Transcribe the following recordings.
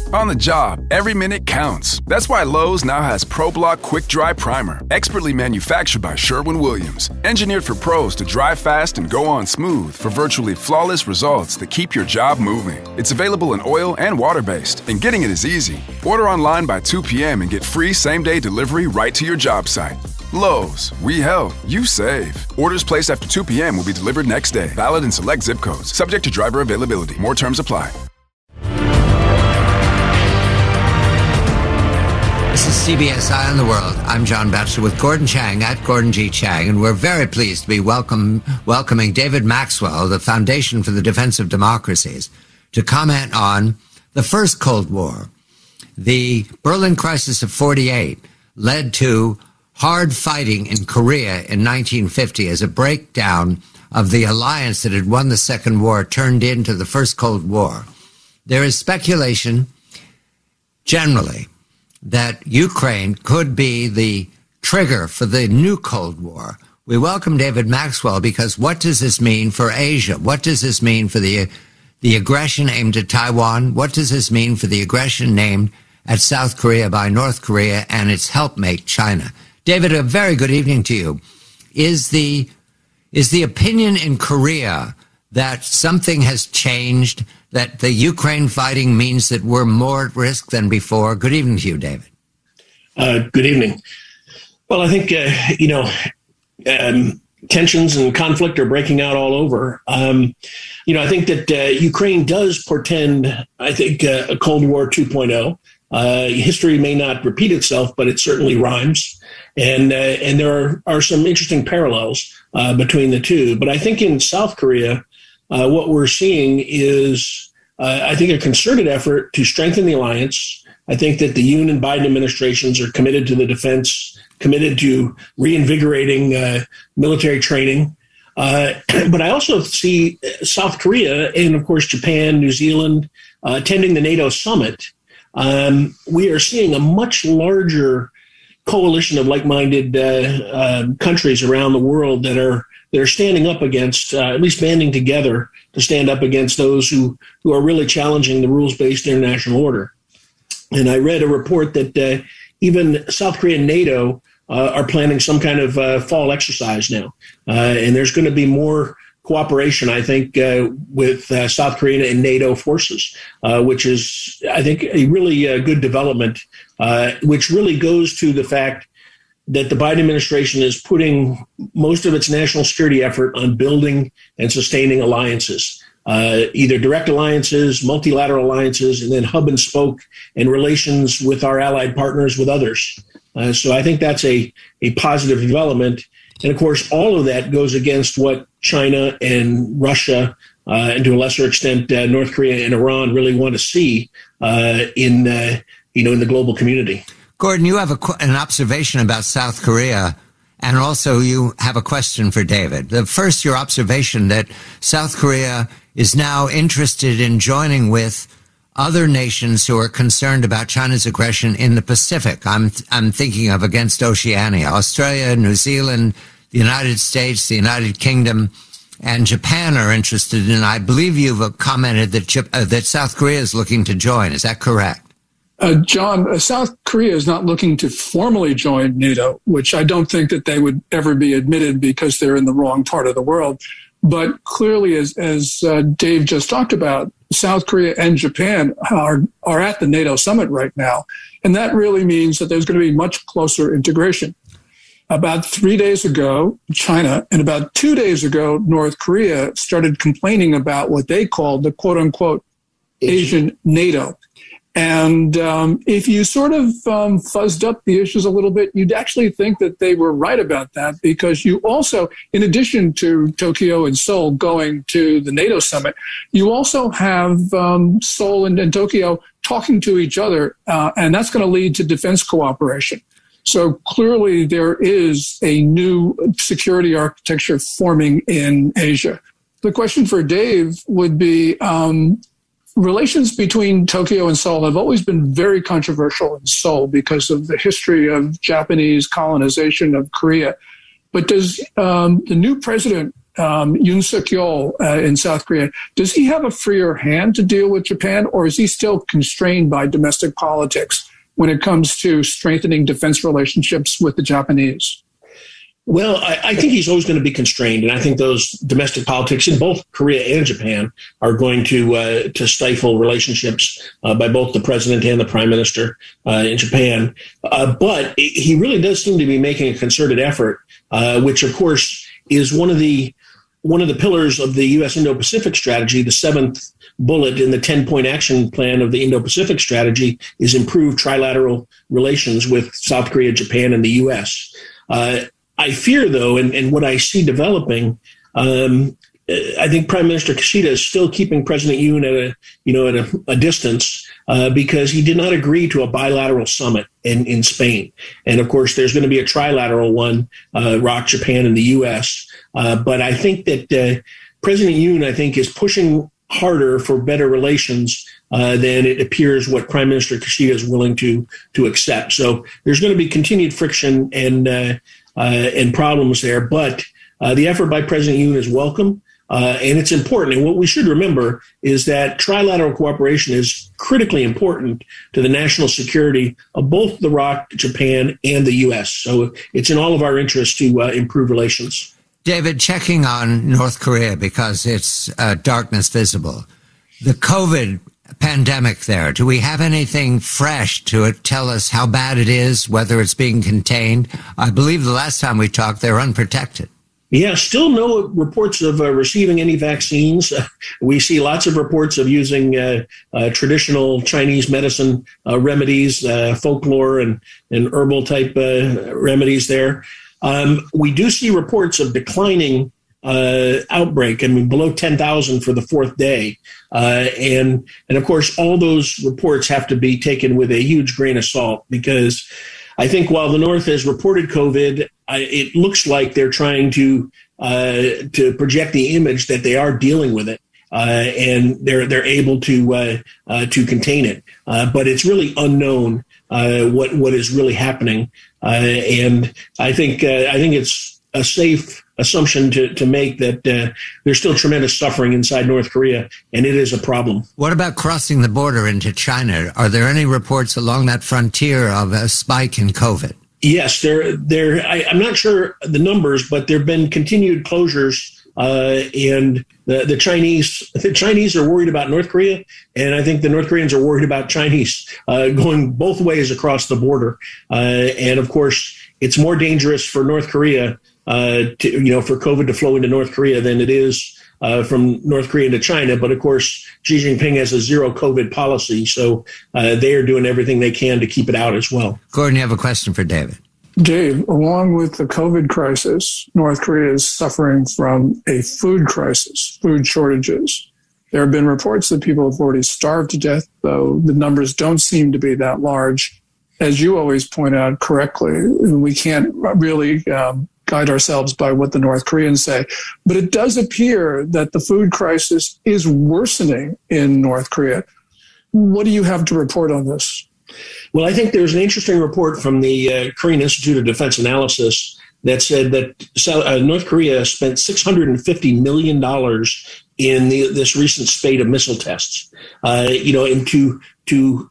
On the job, every minute counts. That's why Lowe's now has ProBlock Quick Dry Primer, expertly manufactured by Sherwin-Williams. Engineered for pros to dry fast and go on smooth for virtually flawless results that keep your job moving. It's available in oil and water-based, and getting it is easy. Order online by 2 p.m. and get free same-day delivery right to your job site. Lowe's, we help, you save. Orders placed after 2 p.m. will be delivered next day. Valid in select zip codes. Subject to driver availability. More terms apply. This is CBS Eye on the World. I'm John Batchelor with Gordon Chang at Gordon G. Chang, and we're very pleased to be welcoming David Maxwell, the Foundation for the Defense of Democracies, to comment on the first Cold War. The Berlin Crisis of 48 led to hard fighting in Korea in 1950 as a breakdown of the alliance that had won the Second War turned into the First Cold War. There is speculation, generally, that Ukraine could be the trigger for the new Cold War. We welcome David Maxwell because what does this mean for Asia? What does this mean for the aggression aimed at Taiwan? What does this mean for the aggression aimed at South Korea by North Korea and its helpmate, China? David, a very good evening to you. Is the opinion in Korea that something has changed, that the Ukraine fighting means that we're more at risk than before? Good evening to you, David. Good evening. Well, I think, tensions and conflict are breaking out all over. I think that Ukraine does portend, a Cold War 2.0. History may not repeat itself, but it certainly rhymes. And there are some interesting parallels between the two. But I think in South Korea, what we're seeing is, a concerted effort to strengthen the alliance. I think that the Yoon and Biden administrations are committed to the defense, committed to reinvigorating military training. But I also see South Korea and, of course, Japan, New Zealand attending the NATO summit. We are seeing a much larger coalition of like-minded countries around the world that are standing up against, at least banding together to stand up against those who are really challenging the rules-based international order. And I read a report that even South Korea and NATO are planning some kind of fall exercise now. And there's going to be more cooperation, I think, with South Korean and NATO forces, which is, I think, a really good development, which really goes to the fact that the Biden administration is putting most of its national security effort on building and sustaining alliances, either direct alliances, multilateral alliances, and then hub and spoke and relations with our allied partners with others. So I think that's a positive development. And, of course, all of that goes against what China and Russia, and to a lesser extent, North Korea and Iran really want to see in the global community. Gordon, you have an observation about South Korea, and also you have a question for David. The first, your observation that South Korea is now interested in joining with other nations who are concerned about China's aggression in the Pacific. I'm thinking of against Oceania, Australia, New Zealand, the United States, the United Kingdom, and Japan are interested in. I believe you've commented that South Korea is looking to join. Is that correct? John, South Korea is not looking to formally join NATO, which I don't think that they would ever be admitted because they're in the wrong part of the world. But clearly, as Dave just talked about, South Korea and Japan are at the NATO summit right now. And that really means that there's going to be much closer integration. About 3 days ago, China, and about 2 days ago, North Korea started complaining about what they called the quote-unquote Asian NATO. And if you sort of fuzzed up the issues a little bit, you'd actually think that they were right about that, because you also, in addition to Tokyo and Seoul going to the NATO summit, you also have Seoul and Tokyo talking to each other, and that's going to lead to defense cooperation. So clearly there is a new security architecture forming in Asia. The question for Dave would be, relations between Tokyo and Seoul have always been very controversial in Seoul because of the history of Japanese colonization of Korea. But does the new president Yoon Suk-yeol in South Korea, does he have a freer hand to deal with Japan, or is he still constrained by domestic politics when it comes to strengthening defense relationships with the Japanese? Well, I think he's always going to be constrained, and I think those domestic politics in both Korea and Japan are going to stifle relationships by both the president and the prime minister in Japan. But he really does seem to be making a concerted effort, which, of course, is one of the pillars of the U.S. Indo-Pacific strategy. The seventh bullet in the 10-point action plan of the Indo-Pacific strategy is improved trilateral relations with South Korea, Japan, and the U.S. I fear, though, and what I see developing, I think Prime Minister Kishida is still keeping President Yoon at a distance because he did not agree to a bilateral summit in Spain. And of course, there's going to be a trilateral one, ROC, Japan, and the U.S. But I think that President Yoon, I think, is pushing harder for better relations than it appears what Prime Minister Kishida is willing to accept. So there's going to be continued friction and problems there. But the effort by President Yoon is welcome, and it's important. And what we should remember is that trilateral cooperation is critically important to the national security of both the ROC, Japan, and the U.S. So it's in all of our interests to improve relations. David, checking on North Korea because it's darkness visible. The COVID pandemic there, do we have anything fresh to tell us how bad it is, whether it's being contained? I believe the last time we talked, they're unprotected. Yeah, still no reports of receiving any vaccines. We see lots of reports of using traditional Chinese medicine remedies, folklore and herbal type remedies there. We do see reports of declining outbreak, below 10,000 for the fourth day. And of course, all those reports have to be taken with a huge grain of salt, because I think while the North has reported COVID, it looks like they're trying to project the image that they are dealing with it. And they're able to contain it. But it's really unknown what is really happening. And I think it's a safe assumption to make that there's still tremendous suffering inside North Korea, and it is a problem. What about crossing the border into China? Are there any reports along that frontier of a spike in COVID? Yes, I'm not sure the numbers, but there have been continued closures. And the Chinese are worried about North Korea, and I think the North Koreans are worried about Chinese going both ways across the border. And of course, it's more dangerous for North Korea for COVID to flow into North Korea than it is from North Korea to China. But of course, Xi Jinping has a zero COVID policy, so they are doing everything they can to keep it out as well. Gordon, you have a question for David. Dave, along with the COVID crisis, North Korea is suffering from a food crisis, food shortages. There have been reports that people have already starved to death, though the numbers don't seem to be that large. As you always point out correctly, we can't really guide ourselves by what the North Koreans say. But it does appear that the food crisis is worsening in North Korea. What do you have to report on this? Well, I think there's an interesting report from the Korean Institute of Defense Analysis that said that North Korea spent $650 million in this recent spate of missile tests. And to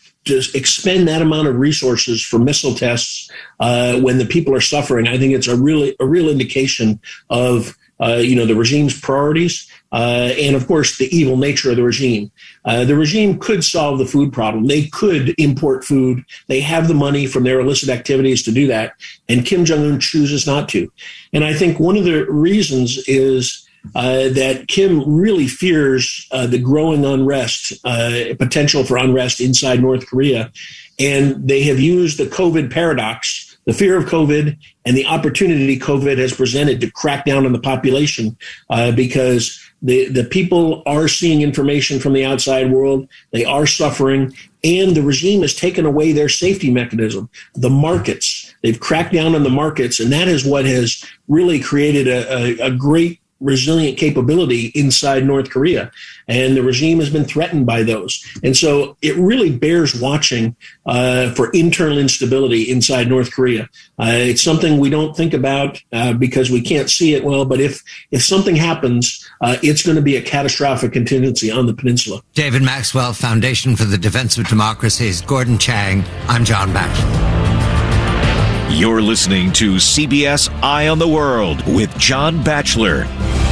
expend that amount of resources for missile tests when the people are suffering, I think it's a real indication of the regime's priorities and, of course, the evil nature of the regime. The regime could solve the food problem. They could import food. They have the money from their illicit activities to do that, and Kim Jong-un chooses not to. And I think one of the reasons is that Kim really fears the growing unrest, potential for unrest inside North Korea. And they have used the COVID paradox, the fear of COVID and the opportunity COVID has presented to crack down on the population because the people are seeing information from the outside world. They are suffering, and the regime has taken away their safety mechanism, the markets. They've cracked down on the markets, and that is what has really created a great resilient capability inside North Korea. And the regime has been threatened by those. And so it really bears watching for internal instability inside North Korea. It's something we don't think about because we can't see it well. But if something happens, it's going to be a catastrophic contingency on the peninsula. David Maxwell, Foundation for the Defense of Democracies. Gordon Chang. I'm John Batchelor. You're listening to CBS Eye on the World with John Batchelor.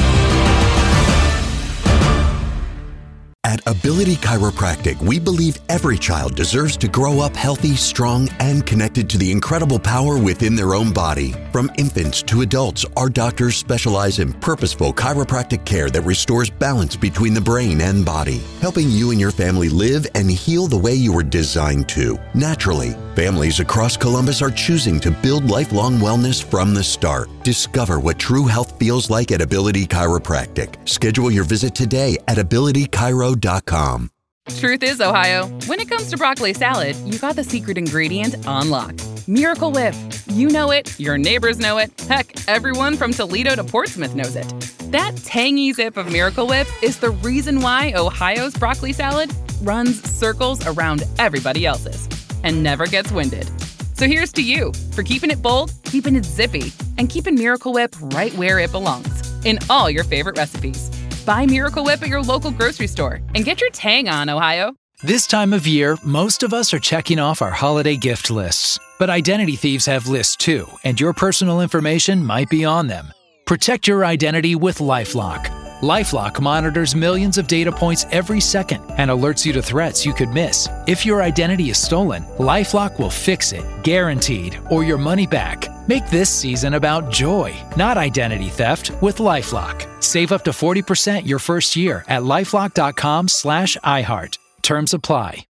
At Ability Chiropractic, we believe every child deserves to grow up healthy, strong, and connected to the incredible power within their own body. From infants to adults, our doctors specialize in purposeful chiropractic care that restores balance between the brain and body, helping you and your family live and heal the way you were designed to, naturally. Families across Columbus are choosing to build lifelong wellness from the start. Discover what true health feels like at Ability Chiropractic. Schedule your visit today at abilitychiro.com. Truth is, Ohio, when it comes to broccoli salad, you got the secret ingredient on lock. Miracle Whip. You know it, your neighbors know it, heck, everyone from Toledo to Portsmouth knows it. That tangy zip of Miracle Whip is the reason why Ohio's broccoli salad runs circles around everybody else's and never gets winded. So here's to you for keeping it bold, keeping it zippy, and keeping Miracle Whip right where it belongs, in all your favorite recipes. Buy Miracle Whip at your local grocery store and get your tang on, Ohio. This time of year, most of us are checking off our holiday gift lists. But identity thieves have lists too, and your personal information might be on them. Protect your identity with LifeLock. LifeLock monitors millions of data points every second and alerts you to threats you could miss. If your identity is stolen, LifeLock will fix it, guaranteed, or your money back. Make this season about joy, not identity theft, with LifeLock. Save up to 40% your first year at LifeLock.com/iHeart. Terms apply.